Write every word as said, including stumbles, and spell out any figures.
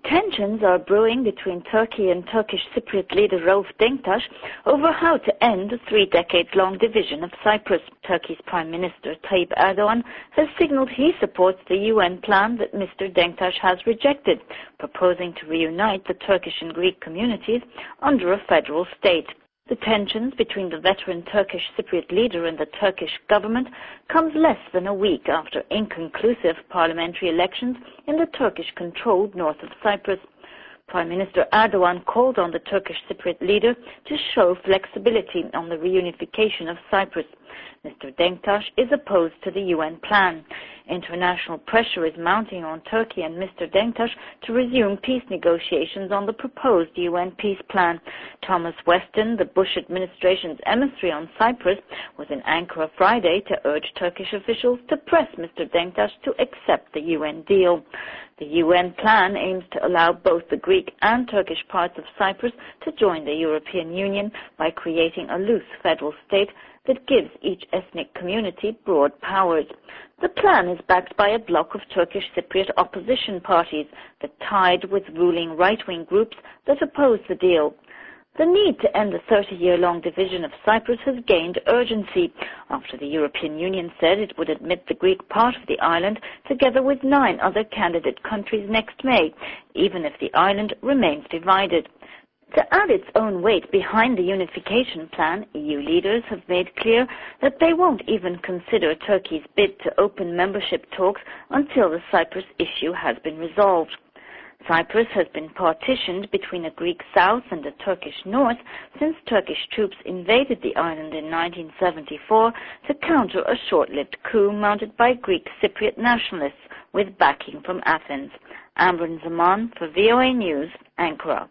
Tensions are brewing between Turkey and Turkish Cypriot leader Rauf Denktash over how to end the three decades-long division of Cyprus. Turkey's Prime Minister Tayyip Erdogan has signaled he supports the U N plan that Mister Denktash has rejected, proposing to reunite the Turkish and Greek communities under a federal state. The tensions between the veteran Turkish Cypriot leader and the Turkish government comes less than a week after inconclusive parliamentary elections in the Turkish-controlled north of Cyprus. Prime Minister Erdogan called on the Turkish Cypriot leader to show flexibility on the reunification of Cyprus. Mister Denktash is opposed to the U N plan. International pressure is mounting on Turkey and Mister Denktash to resume peace negotiations on the proposed U N peace plan. Thomas Weston, the Bush administration's emissary on Cyprus, was in Ankara Friday to urge Turkish officials to press Mister Denktash to accept the U N deal. The U N plan aims to allow both the Greek and Turkish parts of Cyprus to join the European Union by creating a loose federal state that gives each ethnic community broad powers. The plan is backed by a bloc of Turkish Cypriot opposition parties that tied with ruling right-wing groups that oppose the deal. The need to end the thirty-year-long division of Cyprus has gained urgency after the European Union said it would admit the Greek part of the island together with nine other candidate countries next May, even if the island remains divided. To add its own weight behind the unification plan, E U leaders have made clear that they won't even consider Turkey's bid to open membership talks until the Cyprus issue has been resolved. Cyprus has been partitioned between a Greek south and a Turkish north since Turkish troops invaded the island in nineteen seventy-four to counter a short-lived coup mounted by Greek Cypriot nationalists with backing from Athens. Amran Zaman for V O A News, Ankara.